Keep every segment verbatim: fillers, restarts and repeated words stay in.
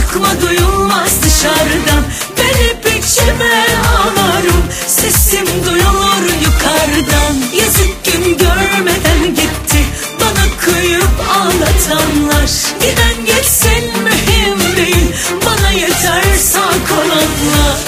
korkma duyulmaz dışarıdan. Ben hep içime ağlarım, sesim duyulur yukarıdan. Yazık gün görmeden gitti bana kıyıp ağlatanlar. Giden geçsin mühim değil, bana yeter sağ kalanlar.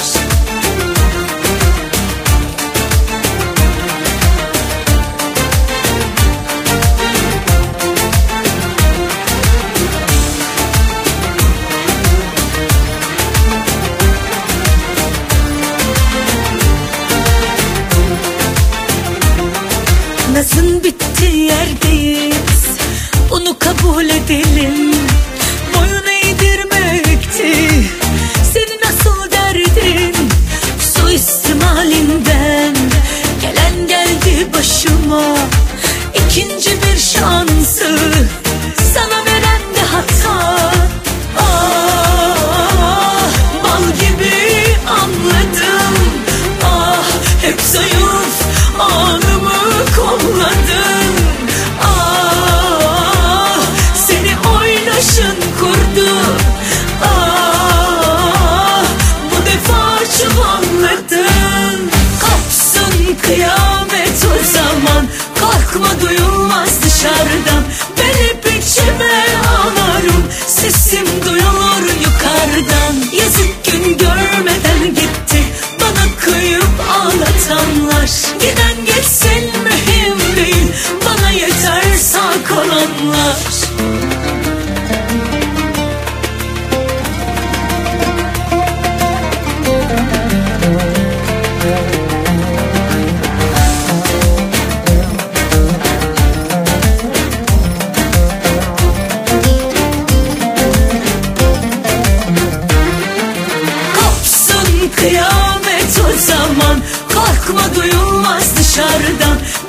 Nazın bittiği yerdeyiz, bunu kabul edelim. Boyun eğdirmekti senin asıl derdin. Suistimalinden gelen geldi başıma. İkinci bir şansı sana veren de hata. Ah, bal gibi anladım. Ah, hep zayıf anımı kolladın. Ah, seni oynaşın kurdu. Ah, bu defa çuvalladın. Kopsun kıyamet o zaman, korkma duyulmaz dışarıdan. Ben hep içime ağlarım, sesim duyulur yukarıdan. Yazık gün görmeden gitti bana kıyıp ağlatanlar. Giden geçsin mühim değil, bana yeter sağ kalanlar. Kopsun kıyamet o zaman, korkma duyulmaz dışarıdan.